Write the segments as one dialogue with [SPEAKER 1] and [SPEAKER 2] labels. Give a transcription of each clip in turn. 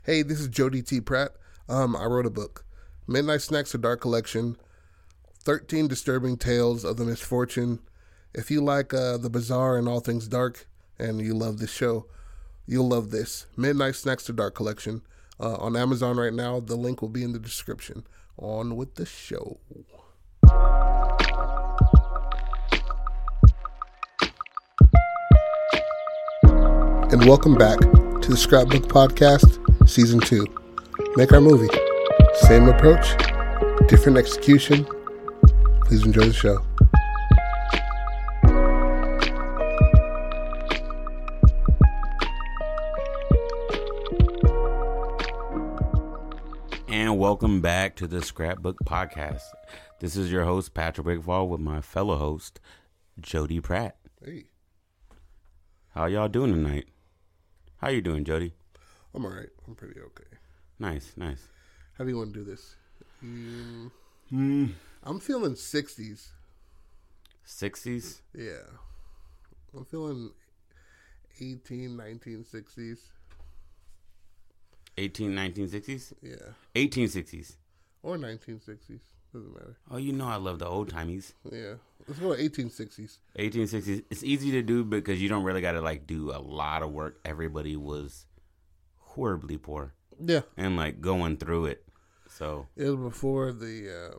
[SPEAKER 1] Hey, this is Jody T. Pratt. I wrote a book, Midnight Snacks: A Dark Collection, 13 Disturbing Tales of the Misfortune. If you like the bizarre and all things dark, and you love this show, you'll love this. Midnight Snacks: A Dark Collection. On Amazon right now. The link will be in the description. On with the show. And welcome back to the Scrapbook Podcast, Season 2. Make our movie. Same approach, different execution. Please enjoy the show.
[SPEAKER 2] And welcome back to the Scrapbook Podcast. This is your host, Patrick Bigfall, with my fellow host, Jody Pratt.
[SPEAKER 1] Hey.
[SPEAKER 2] How y'all doing tonight? How you doing, Jody?
[SPEAKER 1] I'm all right. I'm pretty okay.
[SPEAKER 2] Nice.
[SPEAKER 1] How do you want to do this? I'm feeling 60s.
[SPEAKER 2] 60s?
[SPEAKER 1] Yeah. I'm feeling 1960s.
[SPEAKER 2] 1960s?
[SPEAKER 1] Yeah.
[SPEAKER 2] 1860s.
[SPEAKER 1] Or 1960s. Doesn't matter.
[SPEAKER 2] Oh, you know I love the old timies.
[SPEAKER 1] Yeah. Let's go 1860s.
[SPEAKER 2] 1860s. It's easy to do because you don't really got to do a lot of work. Everybody was horribly poor.
[SPEAKER 1] Yeah.
[SPEAKER 2] And going through it. So
[SPEAKER 1] it was before the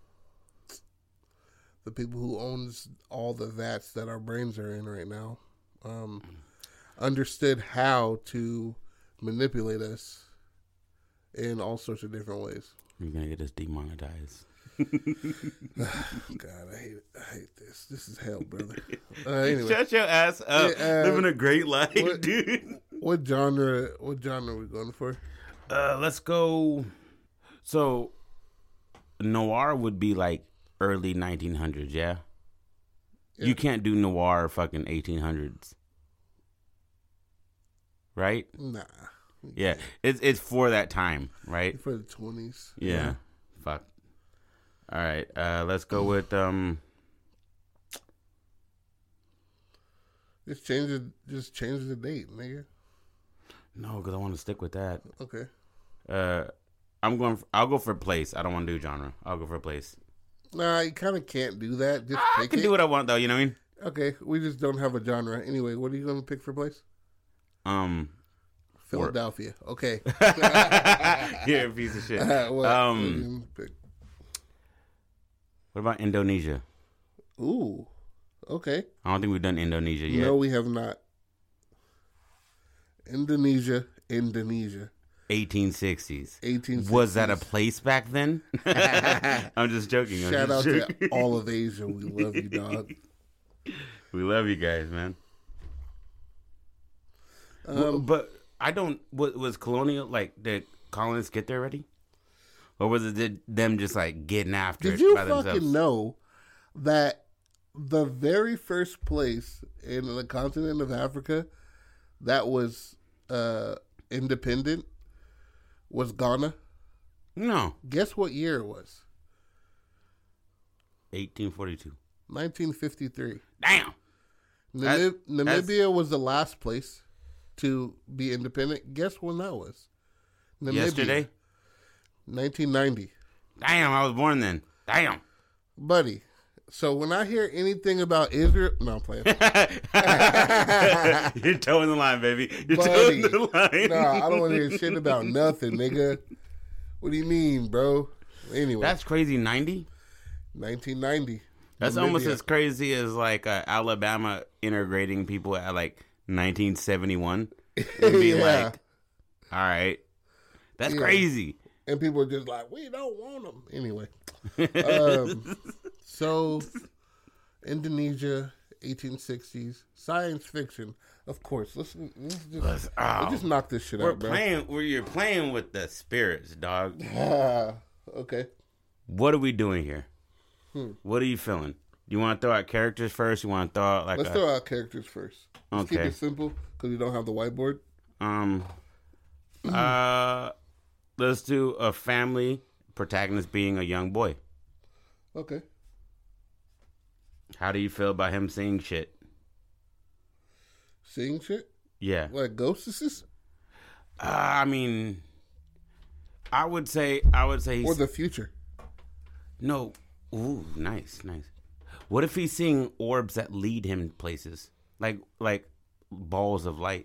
[SPEAKER 1] people who owns all the vats that our brains are in right now understood how to manipulate us in all sorts of different ways.
[SPEAKER 2] You're gonna get us demonetized.
[SPEAKER 1] God, I hate this. This is hell, brother. Anyway,
[SPEAKER 2] shut your ass up. Living a great life, dude.
[SPEAKER 1] What genre are we going for?
[SPEAKER 2] Let's go. So, noir would be early 1900s, yeah? You can't do noir fucking 1800s, right?
[SPEAKER 1] Nah.
[SPEAKER 2] Yeah, it's for that time, right?
[SPEAKER 1] For the 20s.
[SPEAKER 2] Yeah. Fuck. All right. Let's go with
[SPEAKER 1] Just change the date, nigga.
[SPEAKER 2] No, because I want to stick with that.
[SPEAKER 1] Okay.
[SPEAKER 2] I'll go for place. I don't want to do genre. I'll go for place.
[SPEAKER 1] Nah, you kind of can't do that. Just
[SPEAKER 2] I can do what I want though. You know what I mean?
[SPEAKER 1] Okay, we just don't have a genre. Anyway, what are you going to pick for place? Philadelphia. Okay.
[SPEAKER 2] You're a piece of shit.
[SPEAKER 1] What
[SPEAKER 2] about Indonesia?
[SPEAKER 1] Ooh. Okay.
[SPEAKER 2] I don't think we've done Indonesia yet.
[SPEAKER 1] No, we have not. Indonesia.
[SPEAKER 2] 1860s. Was that a place back then? I'm just joking.
[SPEAKER 1] Shout out to all of Asia. We love you, dog.
[SPEAKER 2] We love you guys, man. But I don't. Was colonial did colonists get there already, or was it them just getting after it by themselves? Did you
[SPEAKER 1] fucking know that the very first place in the continent of Africa that was independent was Ghana?
[SPEAKER 2] No.
[SPEAKER 1] Guess what year it was?
[SPEAKER 2] 1842.
[SPEAKER 1] 1953.
[SPEAKER 2] Damn.
[SPEAKER 1] Namibia was the last place to be independent. Guess when that was? Namibia.
[SPEAKER 2] Yesterday?
[SPEAKER 1] 1990.
[SPEAKER 2] Damn, I was born then. Damn.
[SPEAKER 1] Buddy. So when I hear anything about Israel... No, I'm playing.
[SPEAKER 2] You're towing the line, baby. You're towing the line.
[SPEAKER 1] Nah, I don't want to hear shit about nothing, nigga. What do you mean, bro? Anyway.
[SPEAKER 2] That's crazy. 90?
[SPEAKER 1] 1990.
[SPEAKER 2] That's Namibia. Almost as crazy as Alabama integrating people at 1971. It'd be all right. That's crazy.
[SPEAKER 1] And people are just we don't want them. Anyway. So, Indonesia, 1860s, science fiction. Of course. Let's just knock this shit out, bro.
[SPEAKER 2] You're playing with the spirits, dog.
[SPEAKER 1] Okay.
[SPEAKER 2] What are we doing here? What are you feeling? You want to throw out characters first? You want to throw out
[SPEAKER 1] Let's throw out characters first. Let's keep it simple because we don't have the whiteboard.
[SPEAKER 2] Let's do a family protagonist being a young boy.
[SPEAKER 1] Okay.
[SPEAKER 2] How do you feel about him seeing shit?
[SPEAKER 1] Seeing shit?
[SPEAKER 2] Yeah.
[SPEAKER 1] Like ghosts?
[SPEAKER 2] I mean, I would say
[SPEAKER 1] or the future.
[SPEAKER 2] No. Ooh, nice. What if he's seeing orbs that lead him places? Like balls of light.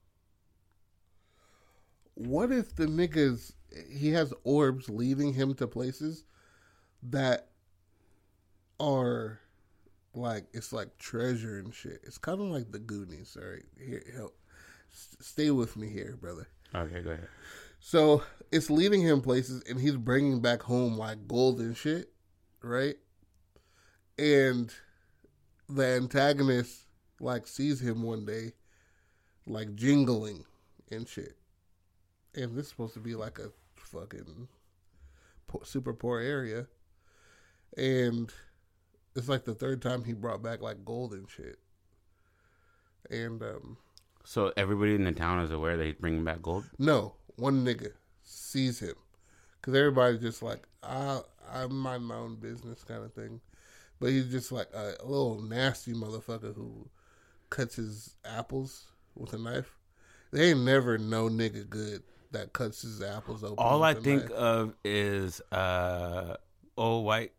[SPEAKER 1] What if the niggas, he has orbs leading him to places that are like, it's like treasure and shit. It's kind of like the Goonies. All right, here, help. Stay with me here, brother.
[SPEAKER 2] Okay, go ahead.
[SPEAKER 1] So it's leading him places, and he's bringing back home like gold and shit, right? And the antagonist like sees him one day, like jingling and shit. And this is supposed to be like a fucking super poor area, and it's like the third time he brought back like gold and shit. And
[SPEAKER 2] so everybody in the town is aware that he's bringing back gold?
[SPEAKER 1] No, one nigga sees him, because everybody's just like, I mind my own business kind of thing. But he's just like a little nasty motherfucker who cuts his apples with a knife. They ain't never no nigga good that cuts his apples open.
[SPEAKER 2] All I think of is the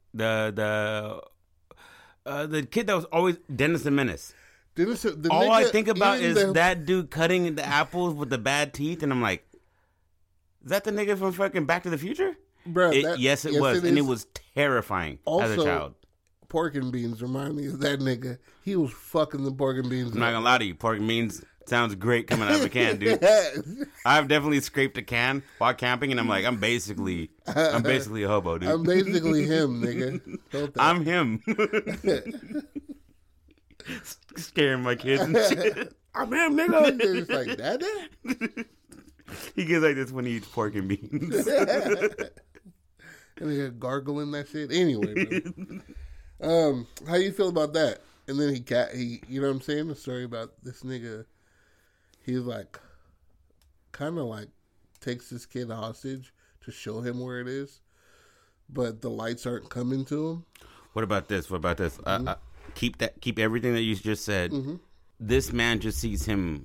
[SPEAKER 2] kid that was always Dennis the Menace. All I think about is that dude cutting the apples with the bad teeth, and I'm like, is that the nigga from fucking Back to the Future?
[SPEAKER 1] Bro,
[SPEAKER 2] yes, it was, and it was terrifying as a child.
[SPEAKER 1] Pork and beans remind me of that nigga. He was fucking the pork and beans.
[SPEAKER 2] I'm not gonna lie to you, pork and beans sounds great coming out of a can, dude. I've definitely scraped a can while camping, and I'm like, I'm basically a hobo, dude.
[SPEAKER 1] I'm basically him, nigga.
[SPEAKER 2] I'm him. Scaring my kids and shit. I'm him, nigga.
[SPEAKER 1] They're just like, Dada?
[SPEAKER 2] He gets like this when he eats pork and beans.
[SPEAKER 1] And they gargling that shit. Anyway, bro. How you feel about that? And then he, you know what I'm saying? The story about this nigga. He's like, kind of like takes this kid hostage to show him where it is, but the lights aren't coming to him.
[SPEAKER 2] What about this? Mm-hmm. Keep everything that you just said.
[SPEAKER 1] Mm-hmm.
[SPEAKER 2] This man just sees him,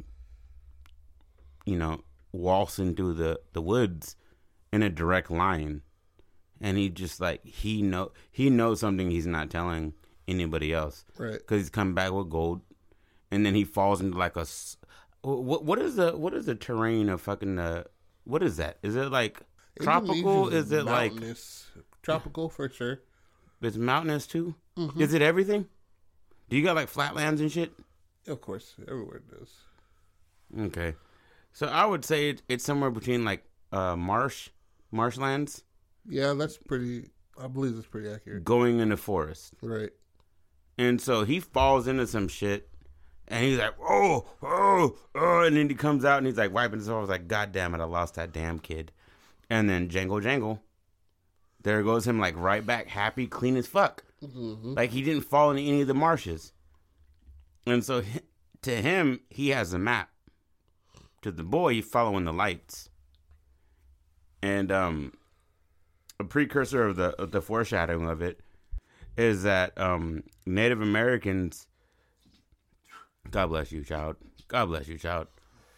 [SPEAKER 2] waltzing through the woods in a direct line, and he just like he knows something he's not telling anybody else,
[SPEAKER 1] right?
[SPEAKER 2] Because he's coming back with gold, and then he falls into like a what is the terrain of fucking what is that? Is it like tropical? Is it mountainous?
[SPEAKER 1] Like tropical for sure?
[SPEAKER 2] It's mountainous too.
[SPEAKER 1] Mm-hmm.
[SPEAKER 2] Is it everything? Do you got like flatlands and shit?
[SPEAKER 1] Of course, everywhere it does.
[SPEAKER 2] Okay, so I would say it's somewhere between like marshlands.
[SPEAKER 1] Yeah, that's pretty. I believe that's pretty accurate.
[SPEAKER 2] Going in the forest,
[SPEAKER 1] right?
[SPEAKER 2] And so he falls into some shit, and he's like, oh, and then he comes out and he's like wiping his off. I was like, God damn it, I lost that damn kid. And then jangle, there goes him like right back, happy, clean as fuck.
[SPEAKER 1] Mm-hmm.
[SPEAKER 2] Like he didn't fall into any of the marshes. And so to him, he has a map. To the boy, he's following the lights. And a precursor of the foreshadowing of it is that Native Americans, God bless you, child. God bless you, child.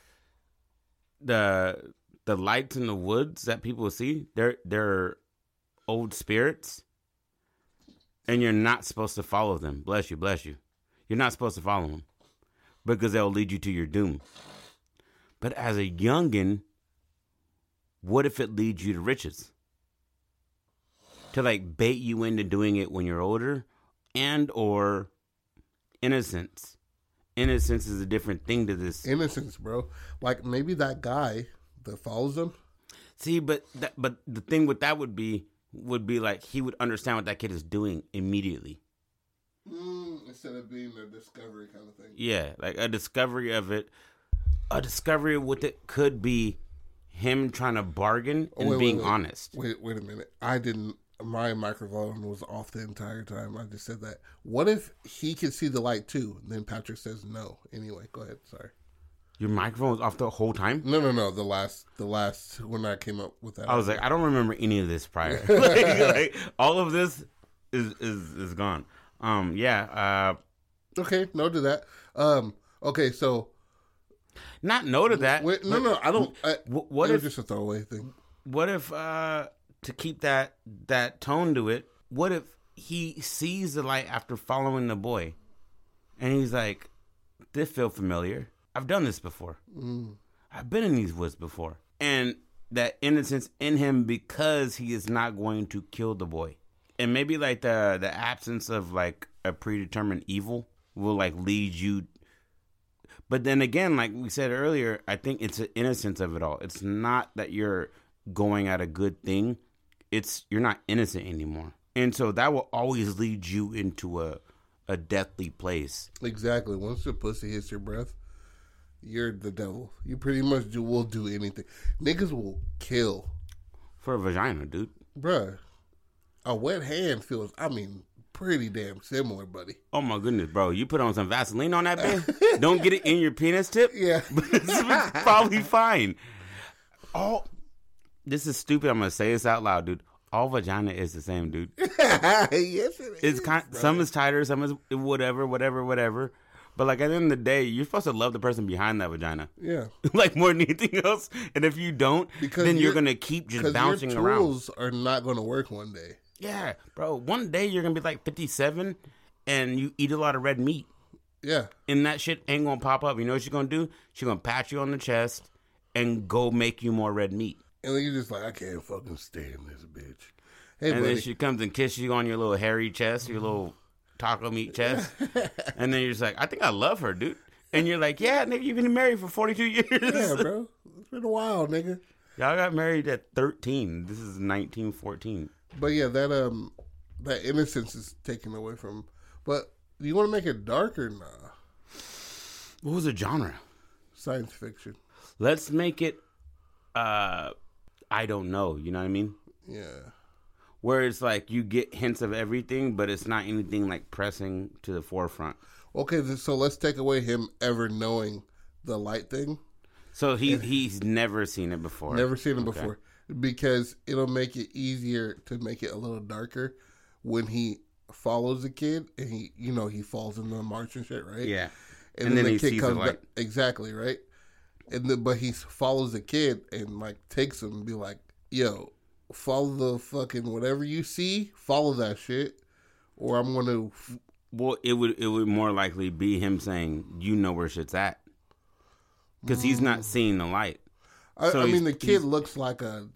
[SPEAKER 2] The lights in the woods that people see, they're old spirits. And you're not supposed to follow them. Bless you, bless you. You're not supposed to follow them because they'll lead you to your doom. But as a youngin', what if it leads you to riches? To like bait you into doing it when you're older, and or innocence. Innocence is a different thing to this.
[SPEAKER 1] Innocence, bro. Like maybe that guy that follows him.
[SPEAKER 2] See, but the thing with that would be like he would understand what that kid is doing immediately.
[SPEAKER 1] Instead of being a discovery kind of thing.
[SPEAKER 2] Yeah, like a discovery of it. A discovery of what it could be him trying to bargain and being honest.
[SPEAKER 1] Wait a minute. My microphone was off the entire time. I just said that. What if he could see the light too? And then Patrick says no. Anyway, go ahead. Sorry.
[SPEAKER 2] Your microphone was off the whole time?
[SPEAKER 1] No. The last when I came up with that.
[SPEAKER 2] I was like, I don't remember any of this prior. like, all of this is gone. Yeah.
[SPEAKER 1] Okay, no to that. Okay, so
[SPEAKER 2] not no to that.
[SPEAKER 1] Wait, no, I don't.
[SPEAKER 2] What
[SPEAKER 1] it
[SPEAKER 2] if
[SPEAKER 1] was just a throwaway thing?
[SPEAKER 2] what if to keep that tone to it, what if he sees the light after following the boy and he's like, this feels familiar. I've done this before. I've been in these woods before. And that innocence in him because he is not going to kill the boy. And maybe like the absence of like a predetermined evil will like lead you. But then again, like we said earlier, I think it's the innocence of it all. It's not that you're going at a good thing. It's you're not innocent anymore. And so that will always lead you into a deathly place.
[SPEAKER 1] Exactly. Once your pussy hits your breath, you're the devil. You pretty much will do anything. Niggas will kill.
[SPEAKER 2] For a vagina, dude.
[SPEAKER 1] Bruh. A wet hand feels, pretty damn similar, buddy.
[SPEAKER 2] Oh my goodness, bro. You put on some Vaseline on that bitch? Don't get it in your penis tip?
[SPEAKER 1] Yeah.
[SPEAKER 2] It's probably fine. This is stupid. I'm going to say this out loud, dude. All vagina is the same, dude.
[SPEAKER 1] Yes, it is.
[SPEAKER 2] Some is tighter, some is whatever. But like at the end of the day, you're supposed to love the person behind that vagina.
[SPEAKER 1] Yeah.
[SPEAKER 2] Like more than anything else. And if you don't, then you're going to keep just bouncing around.
[SPEAKER 1] Your tools are not going to work one day.
[SPEAKER 2] Yeah, bro. One day you're going to be like 57 and you eat a lot of red meat.
[SPEAKER 1] Yeah.
[SPEAKER 2] And that shit ain't going to pop up. You know what she's going to do? She's going to pat you on the chest and go make you more red meat.
[SPEAKER 1] And then you're just like, I can't fucking stand this bitch. Hey,
[SPEAKER 2] and
[SPEAKER 1] buddy.
[SPEAKER 2] then she comes and kisses you on your little hairy chest, your little taco meat chest. And then you're just like, I think I love her, dude. And you're like, yeah, nigga, you've been married for 42 years.
[SPEAKER 1] Yeah, bro. It's been a while, nigga.
[SPEAKER 2] Y'all got married at 13. This is 1914.
[SPEAKER 1] But yeah, that innocence is taken away from. But you want to make it darker? Nah.
[SPEAKER 2] What was the genre?
[SPEAKER 1] Science fiction.
[SPEAKER 2] Let's make it, I don't know. You know what I mean?
[SPEAKER 1] Yeah.
[SPEAKER 2] Where it's like you get hints of everything, but it's not anything like pressing to the forefront.
[SPEAKER 1] Okay, so let's take away him ever knowing the light thing.
[SPEAKER 2] So he's never seen it before.
[SPEAKER 1] Never seen it before. Because it'll make it easier to make it a little darker when he follows the kid and he falls in the march and shit, right?
[SPEAKER 2] Yeah.
[SPEAKER 1] And then the
[SPEAKER 2] he
[SPEAKER 1] kid
[SPEAKER 2] sees
[SPEAKER 1] comes
[SPEAKER 2] the light.
[SPEAKER 1] back. Exactly, right? But he follows the kid and like takes him and be like, yo, follow the fucking whatever you see, follow that shit, or I'm gonna.
[SPEAKER 2] Well, it would more likely be him saying, "You know where shit's at," because he's not seeing the light.
[SPEAKER 1] I mean, the kid looks like an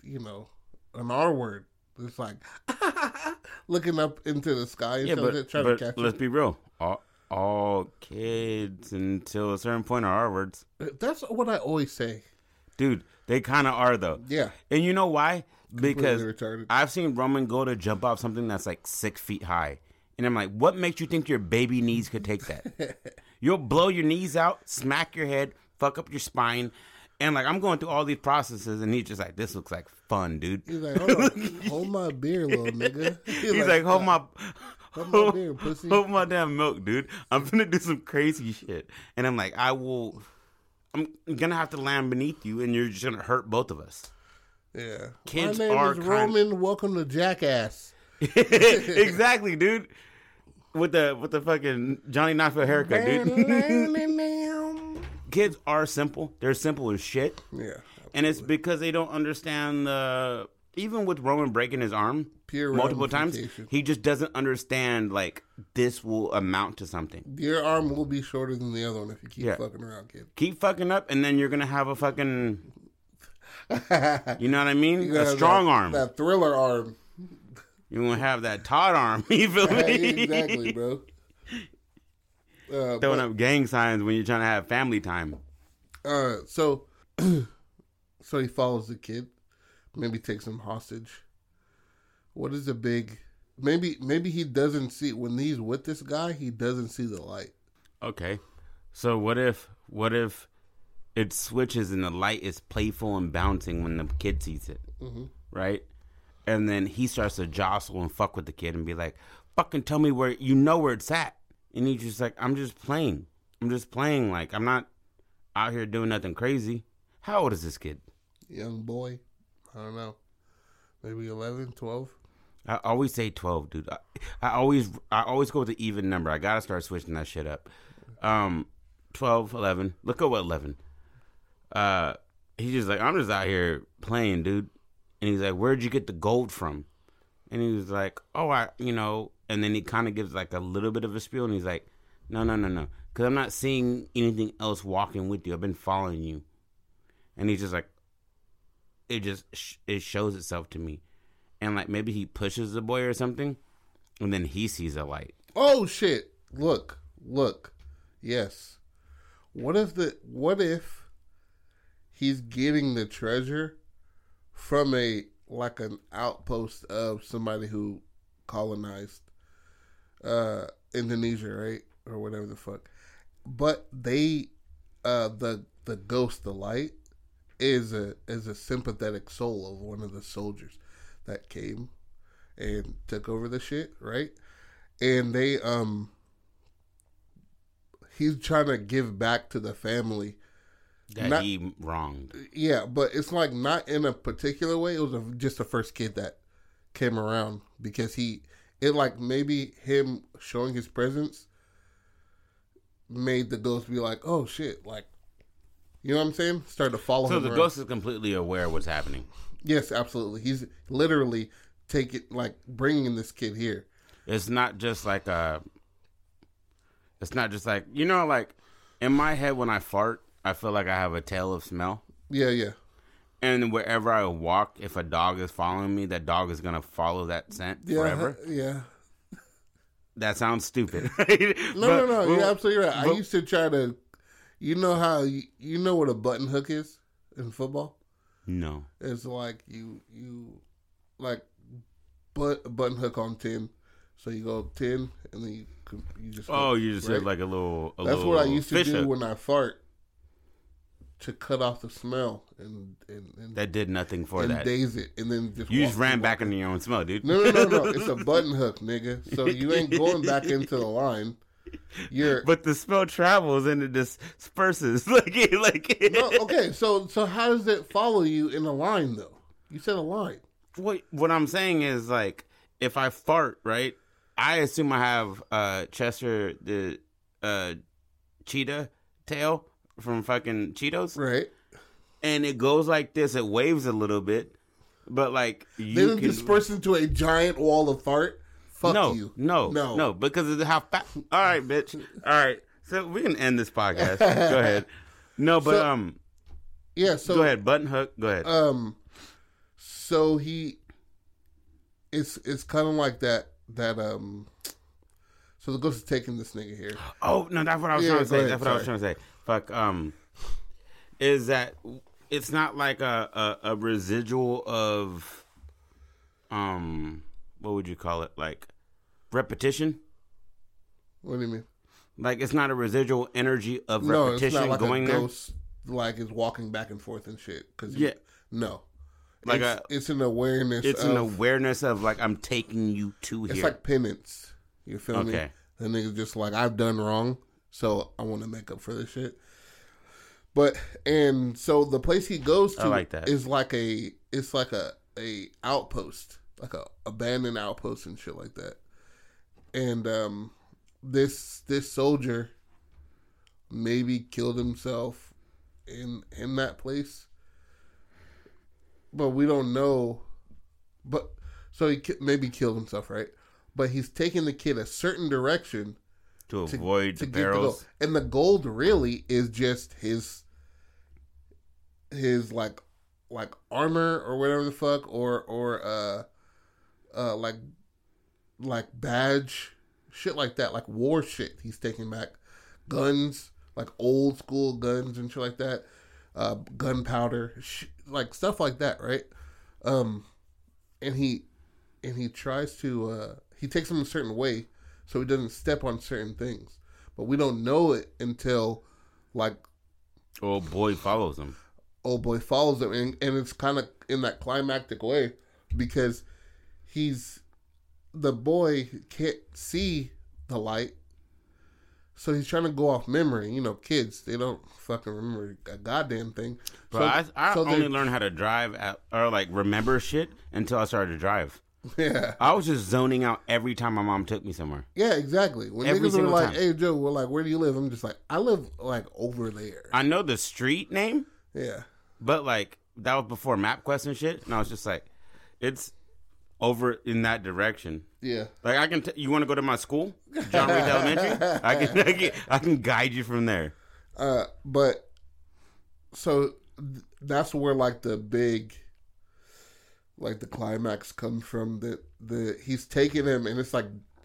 [SPEAKER 1] R word. It's like looking up into the sky and trying to catch.
[SPEAKER 2] Let's be real. All kids until a certain point are R words.
[SPEAKER 1] That's what I always say,
[SPEAKER 2] dude. They kind of are though.
[SPEAKER 1] Yeah,
[SPEAKER 2] and you know why? Because
[SPEAKER 1] retarded.
[SPEAKER 2] I've seen Roman go to jump off something that's like 6 feet high. And I'm like, what makes you think your baby knees could take that? You'll blow your knees out, smack your head, fuck up your spine. And like, I'm going through all these processes and he's just like, this looks like fun, dude.
[SPEAKER 1] He's like, hold my beer, little nigga.
[SPEAKER 2] He's like, hold my
[SPEAKER 1] beer, pussy.
[SPEAKER 2] Hold my damn milk, dude. I'm gonna do some crazy shit. And I'm like, I'm gonna have to land beneath you and you're just gonna hurt both of us.
[SPEAKER 1] Yeah.
[SPEAKER 2] Kids
[SPEAKER 1] My name
[SPEAKER 2] are
[SPEAKER 1] is Roman. Welcome to Jackass.
[SPEAKER 2] Exactly, dude. With the fucking Johnny Knoxville haircut, dude. Kids are simple. They're simple as shit.
[SPEAKER 1] Yeah. Absolutely.
[SPEAKER 2] And it's because they don't understand even with Roman breaking his arm multiple times, he just doesn't understand like this will amount to something.
[SPEAKER 1] Your arm will be shorter than the other one if you keep fucking around, kid.
[SPEAKER 2] Keep fucking up and then you're gonna have a fucking you know what I mean? A strong arm.
[SPEAKER 1] That Thriller arm.
[SPEAKER 2] You're going to have that Todd arm. You feel me?
[SPEAKER 1] Exactly, bro.
[SPEAKER 2] Throwing up gang signs when you're trying to have family time.
[SPEAKER 1] So he follows the kid. Maybe takes him hostage. What is the big... Maybe he doesn't see... When he's with this guy, he doesn't see the light.
[SPEAKER 2] Okay. So what if it switches and the light is playful and bouncing when the kid sees it, right? And then he starts to jostle and fuck with the kid and be like, fucking tell me where it's at. And he's just like, I'm just playing. Like, I'm not out here doing nothing crazy. How old is this kid?
[SPEAKER 1] Young boy. I don't know. Maybe 11, 12.
[SPEAKER 2] I always say 12, dude. I always go with the even number. I got to start switching that shit up. 12, 11. Look at what 11. He's just like, I'm just out here playing, dude. And he's like, where'd you get the gold from? And he was like, oh, and then he kind of gives like a little bit of a spiel. And he's like, no. Because I'm not seeing anything else walking with you. I've been following you. And he's just like, it shows itself to me. And like maybe he pushes the boy or something. And then he sees a light.
[SPEAKER 1] Oh, shit. Look. Yes. What if he's getting the treasure from an outpost of somebody who colonized Indonesia, right? Or whatever the fuck. But they the ghost, the light, is a sympathetic soul of one of the soldiers that came and took over the shit, right? And they he's trying to give back to the family
[SPEAKER 2] that he wronged.
[SPEAKER 1] Yeah, but it's like not in a particular way. It was just the first kid that came around because maybe him showing his presence made the ghost be like, oh shit, like, you know what I'm saying? Start to follow him.
[SPEAKER 2] So the ghost is completely aware of what's happening.
[SPEAKER 1] Yes, absolutely. He's literally bringing this kid here.
[SPEAKER 2] It's not just like like in my head when I fart, I feel like I have a tail of smell.
[SPEAKER 1] Yeah.
[SPEAKER 2] And wherever I walk, if a dog is following me, that dog is going to follow that scent forever.
[SPEAKER 1] Yeah.
[SPEAKER 2] That sounds stupid. Right?
[SPEAKER 1] No. You're absolutely right. I used to try to, you know how, you know what a button hook is in football?
[SPEAKER 2] No.
[SPEAKER 1] It's like you like put a button hook on 10. So you go 10 and then you just.
[SPEAKER 2] You just said like a little.
[SPEAKER 1] That's what I used to do when I fart. To cut off the smell and
[SPEAKER 2] that did nothing for
[SPEAKER 1] and
[SPEAKER 2] that.
[SPEAKER 1] Daze it and then
[SPEAKER 2] just ran back into your own smell, dude.
[SPEAKER 1] No. It's a button hook, nigga. So you ain't going back into the line.
[SPEAKER 2] But the smell travels and it disperses. like.
[SPEAKER 1] No, okay. So how does it follow you in a line though? You said a line.
[SPEAKER 2] What I'm saying is like if I fart, right? I assume I have Chester the cheetah tail from fucking Cheetos.
[SPEAKER 1] Right.
[SPEAKER 2] And it goes like this. It waves a little bit. But like
[SPEAKER 1] then it disperses into a giant wall of fart. Fuck you.
[SPEAKER 2] No. Because of how fast. All right, bitch. All right. So we can end this podcast. Go ahead. No, but
[SPEAKER 1] yeah, so
[SPEAKER 2] go ahead. Button hook. Go ahead.
[SPEAKER 1] So it's kind of like that so the ghost is taking this nigga here.
[SPEAKER 2] Oh, no, that's what I was trying to say. That's what I was trying to say. Fuck, is that it's not like a residual of, what would you call it? Like repetition?
[SPEAKER 1] What do you mean?
[SPEAKER 2] Like it's not a residual energy of repetition
[SPEAKER 1] it's not like
[SPEAKER 2] going
[SPEAKER 1] a
[SPEAKER 2] there?
[SPEAKER 1] ghost, like is walking back and forth and shit. No.
[SPEAKER 2] Like
[SPEAKER 1] it's an awareness.
[SPEAKER 2] It's an awareness of like I'm taking you to here.
[SPEAKER 1] It's like penance. You feel me?
[SPEAKER 2] Okay.
[SPEAKER 1] The nigga's just like I've done wrong, so I want to make up for this shit. But and so the place he goes to is like a outpost, like a abandoned outpost and shit like that. And this soldier maybe killed himself in that place. But we don't know. But so he maybe killed himself, right? But he's taking the kid a certain direction
[SPEAKER 2] to avoid the perils.
[SPEAKER 1] And the gold really is just his like armor or whatever the fuck or like badge shit like that, like war shit. He's taking back guns, like old school guns and shit like that. Gunpowder, like stuff like that, right? And he tries to he takes them a certain way so he doesn't step on certain things, but we don't know it until like
[SPEAKER 2] old boy follows him.
[SPEAKER 1] Old boy follows him, and it's kind of in that climactic way because the boy can't see the light. So he's trying to go off memory. You know, kids, they don't fucking remember a goddamn thing.
[SPEAKER 2] But I only learned how to drive or like remember shit until I started to drive.
[SPEAKER 1] Yeah.
[SPEAKER 2] I was just zoning out every time my mom took me somewhere.
[SPEAKER 1] Yeah, exactly. When niggas were like, hey, Joe, we're like, where do you live? I'm just like, I live like over there.
[SPEAKER 2] I know the street name.
[SPEAKER 1] Yeah.
[SPEAKER 2] But like, that was before MapQuest and shit. And I was just like, it's over in that direction.
[SPEAKER 1] Yeah.
[SPEAKER 2] Like I can. You want to go to my school, John Reed Elementary? I can guide you from there.
[SPEAKER 1] But so that's where like the big, like the climax comes from. The he's taking him, and it's like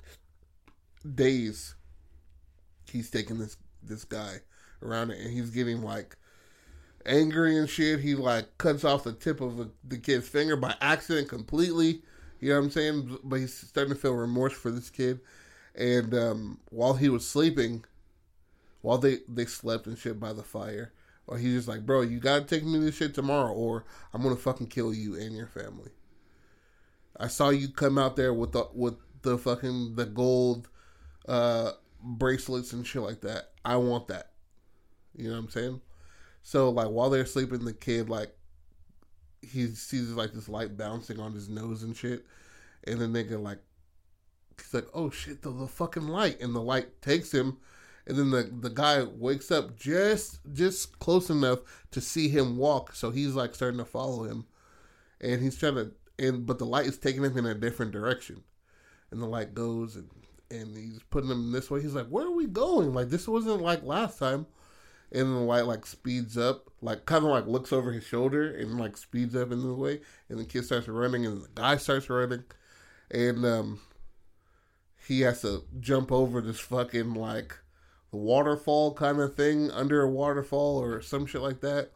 [SPEAKER 1] days. He's taking this guy around it, and he's getting like angry and shit. He like cuts off the tip of the kid's finger by accident completely. You know what I'm saying? But he's starting to feel remorse for this kid. And while he was sleeping, while they slept and shit by the fire, well, he's just like, bro, you gotta take me to this shit tomorrow, or I'm gonna fucking kill you and your family. I saw you come out there with the fucking the gold bracelets and shit like that. I want that. You know what I'm saying? So like while they're sleeping, the kid like he sees like this light bouncing on his nose and shit, and then they get like, he's like, oh shit, the fucking light, and the light takes him, and then the guy wakes up just close enough to see him walk, so he's like starting to follow him, and he's trying to, but the light is taking him in a different direction, and the light goes and he's putting him this way. He's like, where are we going? Like this wasn't like last time. And then the light like speeds up, like kind of like looks over his shoulder and like speeds up in the way, and the kid starts running, and the guy starts running, and he has to jump over this fucking like waterfall kind of thing, under a waterfall or some shit like that.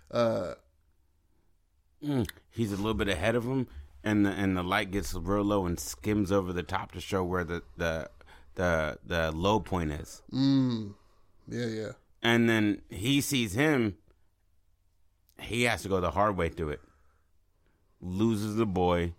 [SPEAKER 2] He's a little bit ahead of him, and the light gets real low and skims over the top to show where the low point is.
[SPEAKER 1] Yeah.
[SPEAKER 2] And then he sees him. He has to go the hard way through it. Loses the boy.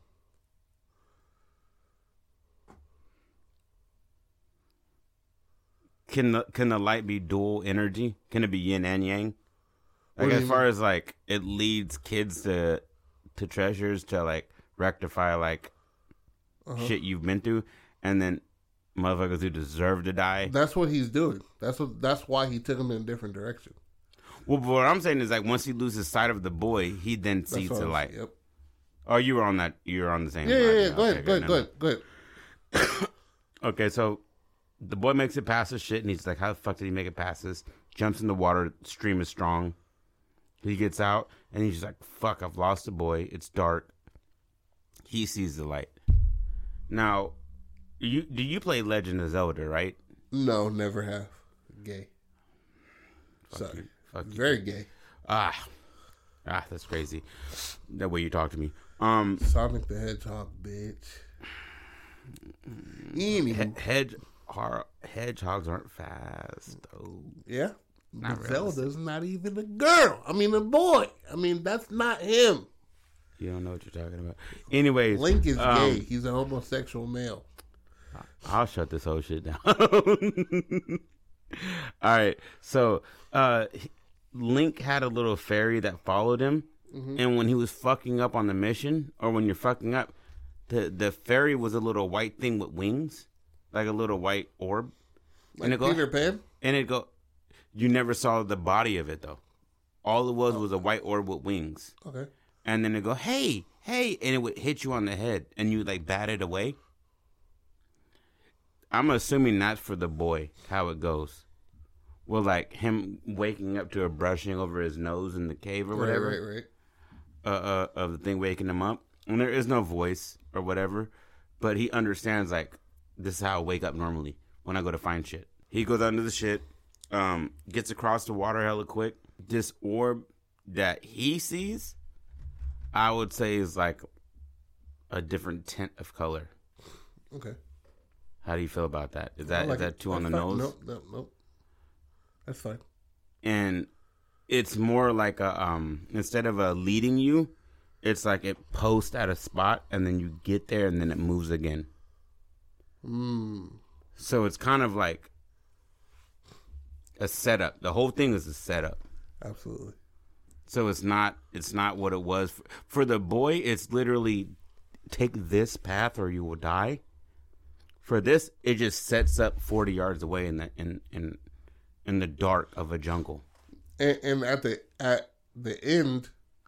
[SPEAKER 2] Can the light be dual energy? Can it be yin and yang? Like as far as like it leads kids to treasures, to like rectify like shit you've been through, and then motherfuckers who deserve to die.
[SPEAKER 1] That's what he's doing. That's why he took him in a different direction.
[SPEAKER 2] Well, but what I'm saying is like once he loses sight of the boy, he then sees the light.
[SPEAKER 1] Yep.
[SPEAKER 2] Oh, you were on that. You were on the same.
[SPEAKER 1] Yeah. Go ahead.
[SPEAKER 2] Okay, so the boy makes it past this shit, and he's like, "How the fuck did he make it past this?" Jumps in the water. Stream is strong. He gets out, and he's just like, "Fuck! I've lost the boy. It's dark." He sees the light. Now, do you play Legend of Zelda, right?
[SPEAKER 1] No, never have. Gay. Sorry.
[SPEAKER 2] Fuck you.
[SPEAKER 1] Very gay.
[SPEAKER 2] That's crazy. That way you talk to me.
[SPEAKER 1] Sonic the Hedgehog, bitch.
[SPEAKER 2] Hedgehogs aren't fast, though.
[SPEAKER 1] Yeah.
[SPEAKER 2] Not really.
[SPEAKER 1] Zelda's not even a girl. I mean, a boy. I mean, that's not him.
[SPEAKER 2] You don't know what you're talking about. Anyways.
[SPEAKER 1] Link is gay. He's a homosexual male.
[SPEAKER 2] I'll shut this whole shit down. All right. So, Link had a little fairy that followed him. Mm-hmm. And when he was fucking up on the mission, or when you're fucking up, the fairy was a little white thing with wings, like a little white orb.
[SPEAKER 1] Like and Peter Pan?
[SPEAKER 2] And it go, you never saw the body of it, though. All it was a white orb with wings.
[SPEAKER 1] Okay.
[SPEAKER 2] And then it go, hey, and it would hit you on the head, and you like bat it away. I'm assuming that's for the boy, how it goes. Well, like him waking up to a brushing over his nose in the cave or whatever.
[SPEAKER 1] Right.
[SPEAKER 2] Of the thing waking him up. And there is no voice or whatever, but he understands, like, this is how I wake up normally when I go to find shit. He goes under the shit, gets across the water hella quick. This orb that he sees, I would say is like a different tint of color.
[SPEAKER 1] Okay.
[SPEAKER 2] How do you feel about that? Is that too on the nose?
[SPEAKER 1] Nope. That's fine.
[SPEAKER 2] And it's more like a instead of a leading you, it's like it posts at a spot and then you get there and then it moves again. So it's kind of like a setup. The whole thing is a setup.
[SPEAKER 1] Absolutely.
[SPEAKER 2] So it's not what it was for the boy. It's literally take this path or you will die. For this, it just sets up 40 yards away in the dark of a jungle.
[SPEAKER 1] And at the end,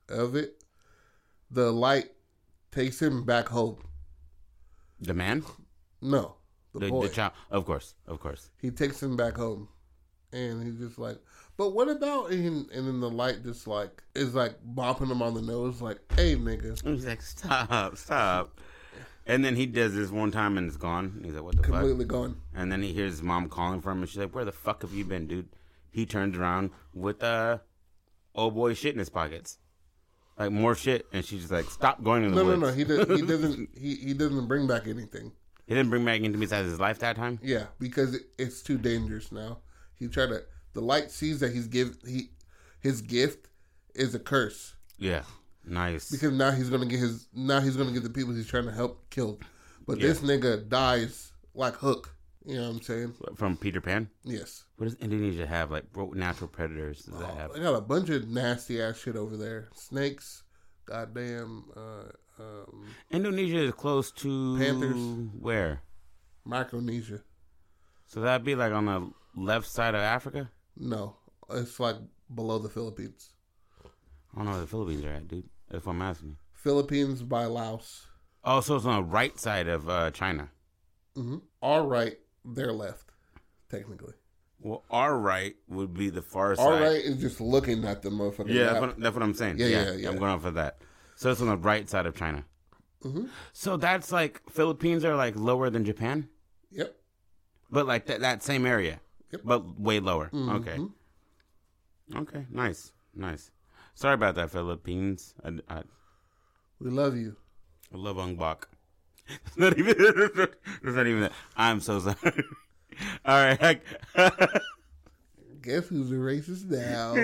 [SPEAKER 1] of it, the light takes him back home.
[SPEAKER 2] The man?
[SPEAKER 1] No, the boy.
[SPEAKER 2] The child. Of course.
[SPEAKER 1] He takes him back home, and he's just like, but what about? And then the light just like is like bopping him on the nose, like, hey, nigga.
[SPEAKER 2] And he's like, stop. And then he does this one time and it's gone. He's like, what the fuck?
[SPEAKER 1] Completely gone.
[SPEAKER 2] And then he hears his mom calling for him, and she's like, where the fuck have you been, dude? He turns around with old boy shit in his pockets. Like, more shit. And she's just like, stop going to the woods.
[SPEAKER 1] No. He doesn't bring back anything.
[SPEAKER 2] He didn't bring back anything besides his life that time?
[SPEAKER 1] Yeah, because it's too dangerous now. The light sees that his gift is a curse.
[SPEAKER 2] Yeah. Nice.
[SPEAKER 1] Because now he's gonna get the people he's trying to help killed. But this nigga dies like Hook. You know what I'm saying?
[SPEAKER 2] From Peter Pan?
[SPEAKER 1] Yes.
[SPEAKER 2] What does Indonesia have? Like, what natural predators does that have?
[SPEAKER 1] They got a bunch of nasty ass shit over there. Snakes, goddamn.
[SPEAKER 2] Indonesia is close to
[SPEAKER 1] Panthers.
[SPEAKER 2] Where?
[SPEAKER 1] Micronesia.
[SPEAKER 2] So that'd be like on the left side of Africa?
[SPEAKER 1] No, it's like below the Philippines.
[SPEAKER 2] I don't know where the Philippines are at, dude. That's what I'm asking you.
[SPEAKER 1] Philippines by Laos.
[SPEAKER 2] Oh, so it's on the right side of China.
[SPEAKER 1] Mm-hmm. Our right, their left, technically.
[SPEAKER 2] Well, our right would be the far side.
[SPEAKER 1] Our right is just looking at the motherfucker.
[SPEAKER 2] Yeah, that's what I'm saying.
[SPEAKER 1] Yeah.
[SPEAKER 2] I'm going off of that. So it's on the right side of China.
[SPEAKER 1] Mm-hmm.
[SPEAKER 2] So that's like, Philippines are like lower than Japan?
[SPEAKER 1] Yep.
[SPEAKER 2] But like that same area?
[SPEAKER 1] Yep.
[SPEAKER 2] But way lower.
[SPEAKER 1] Mm-hmm.
[SPEAKER 2] Okay, nice. Sorry about that, Philippines.
[SPEAKER 1] We love you.
[SPEAKER 2] I love Ong Bak. It's not even that. I'm so sorry. All right.
[SPEAKER 1] Guess who's a racist now?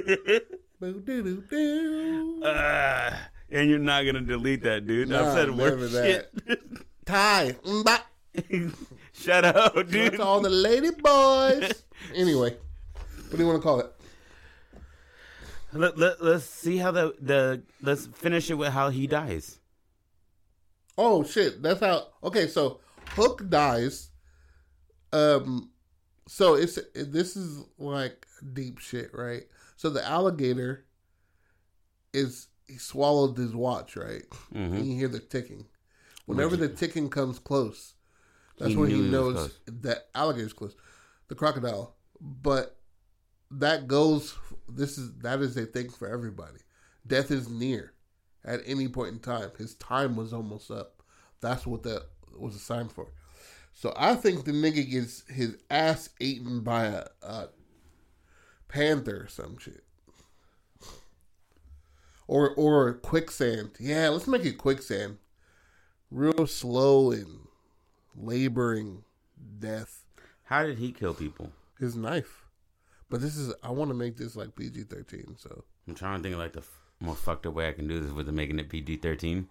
[SPEAKER 2] And you're not going to delete that, dude. I've said worse shit.
[SPEAKER 1] Ty.
[SPEAKER 2] Shut up, dude.
[SPEAKER 1] That's all the lady boys. Anyway, what do you want to call it?
[SPEAKER 2] Let's see how let's finish it with how he dies.
[SPEAKER 1] Oh shit, that's how. Okay, so Hook dies. So this is like deep shit, right? So the alligator he swallowed his watch, right?
[SPEAKER 2] Mm-hmm.
[SPEAKER 1] And you hear the ticking. Whenever the ticking comes close, that's when he knows that alligator's close. The crocodile, but that is a thing for everybody. Death is near at any point in time. His time was almost up. That's what that was a sign for. So I think the nigga gets his ass eaten by a panther or some shit. Or quicksand. Yeah, let's make it quicksand. Real slow and laboring death.
[SPEAKER 2] How did he kill people?
[SPEAKER 1] His knife. But I want to make this like PG-13, so.
[SPEAKER 2] I'm trying to think of like the more fucked up way I can do this with making it PG-13.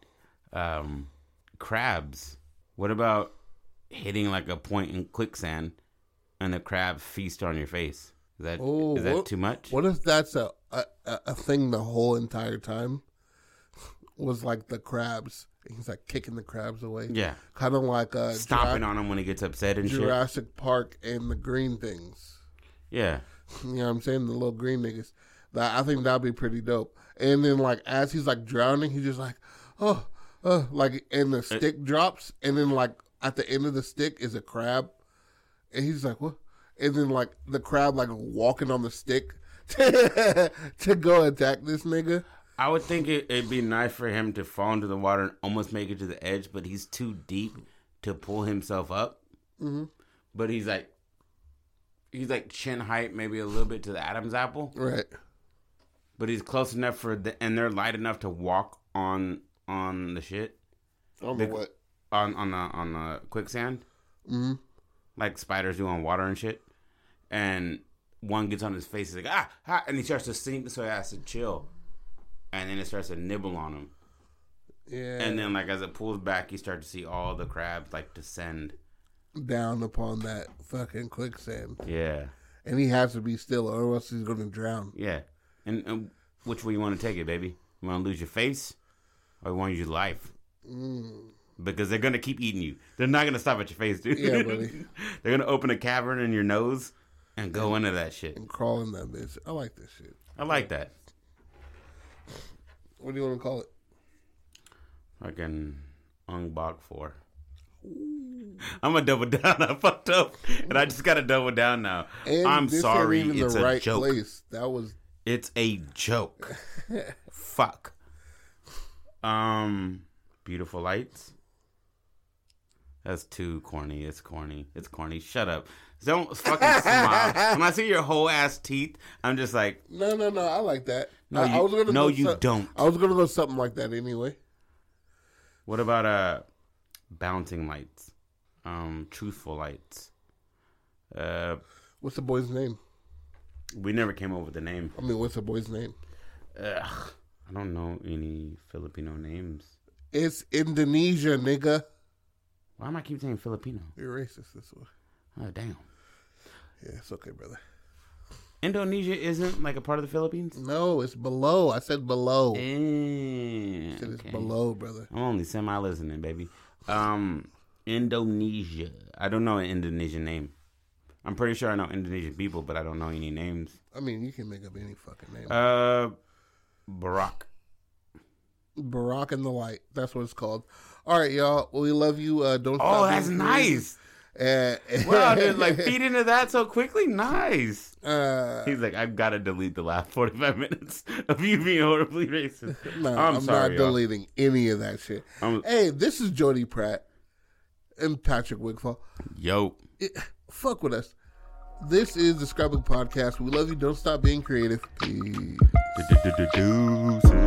[SPEAKER 2] Crabs. What about hitting like a point in quicksand and the crab feast on your face? Is that too much?
[SPEAKER 1] What if that's a thing the whole entire time? Was like the crabs. He's like kicking the crabs away.
[SPEAKER 2] Yeah.
[SPEAKER 1] Kind of like
[SPEAKER 2] stomping on him when he gets upset and
[SPEAKER 1] Jurassic Park and the green things.
[SPEAKER 2] Yeah.
[SPEAKER 1] You know what I'm saying? The little green niggas. I think that'd be pretty dope. And then like as he's like drowning, he's just like, like, and the stick drops, and then like at the end of the stick is a crab, and he's like, what? And then like the crab like walking on the stick to go attack this nigga.
[SPEAKER 2] I would think it'd be nice for him to fall into the water and almost make it to the edge, but he's too deep to pull himself up.
[SPEAKER 1] Mm-hmm.
[SPEAKER 2] But he's like chin height, maybe a little bit to the Adam's apple.
[SPEAKER 1] Right.
[SPEAKER 2] But he's close enough and they're light enough to walk on the shit.
[SPEAKER 1] On the what?
[SPEAKER 2] On the quicksand.
[SPEAKER 1] Mm-hmm.
[SPEAKER 2] Like spiders do on water and shit. And one gets on his face, he's like, and he starts to sink, so he has to chill. And then it starts to nibble on him.
[SPEAKER 1] Yeah.
[SPEAKER 2] And then, like, as it pulls back, you start to see all the crabs, like, descend
[SPEAKER 1] down upon that fucking quicksand.
[SPEAKER 2] Yeah.
[SPEAKER 1] And he has to be still, or else he's going to drown.
[SPEAKER 2] Yeah. And which way you want to take it, baby? You want to lose your face, or you want to use your life? Because they're going to keep eating you. They're not going to stop at your face, dude.
[SPEAKER 1] Yeah, buddy.
[SPEAKER 2] They're going to open a cavern in your nose and go into that shit.
[SPEAKER 1] And crawl in that bitch. I like this shit.
[SPEAKER 2] I like that.
[SPEAKER 1] What do you want to call it?
[SPEAKER 2] Fucking Ong Bak 4. I'm gonna double down. I fucked up, and I just gotta double down now.
[SPEAKER 1] And
[SPEAKER 2] I'm
[SPEAKER 1] this
[SPEAKER 2] sorry.
[SPEAKER 1] Ain't even
[SPEAKER 2] It's
[SPEAKER 1] the
[SPEAKER 2] a
[SPEAKER 1] right
[SPEAKER 2] joke.
[SPEAKER 1] Place. That was.
[SPEAKER 2] It's a joke. Fuck. Beautiful Lights. That's too corny. It's corny. It's corny. Shut up. Don't fucking smile. When I see your whole ass teeth, I'm just like,
[SPEAKER 1] No. I like that.
[SPEAKER 2] no,
[SPEAKER 1] I was gonna
[SPEAKER 2] no,
[SPEAKER 1] go
[SPEAKER 2] you don't.
[SPEAKER 1] I was gonna go something like that anyway.
[SPEAKER 2] What about Bouncing Lights? Truthful Lights.
[SPEAKER 1] What's the boy's name?
[SPEAKER 2] We never came up with a name.
[SPEAKER 1] I mean, what's the boy's name?
[SPEAKER 2] Ugh, I don't know any Filipino names.
[SPEAKER 1] It's Indonesia, nigga.
[SPEAKER 2] Why am I keep saying Filipino?
[SPEAKER 1] You're racist this way.
[SPEAKER 2] Oh, damn.
[SPEAKER 1] Yeah, it's okay, brother.
[SPEAKER 2] Indonesia isn't like a part of the Philippines?
[SPEAKER 1] No, it's below. I said below.
[SPEAKER 2] I
[SPEAKER 1] It's below, brother.
[SPEAKER 2] I'm only semi-listening, baby. Indonesia. I don't know an Indonesian name. I'm pretty sure I know Indonesian people, but I don't know any names.
[SPEAKER 1] I mean, you can make up any fucking name.
[SPEAKER 2] Barack.
[SPEAKER 1] Barack and the Light. That's what it's called. All right, y'all. Well, we love you. Don't stop.
[SPEAKER 2] Oh, that's nice. Wow, dude, like feed into that so quickly. Nice. He's like, I've got to delete the last 45 minutes of you being horribly racist.
[SPEAKER 1] No,
[SPEAKER 2] I'm sorry,
[SPEAKER 1] not deleting any of that shit. Hey, this is Jody Pratt and Patrick Wigfall.
[SPEAKER 2] Yo.
[SPEAKER 1] Fuck with us. This is the Scrapbook Podcast. We love you. Don't stop being creative. Peace.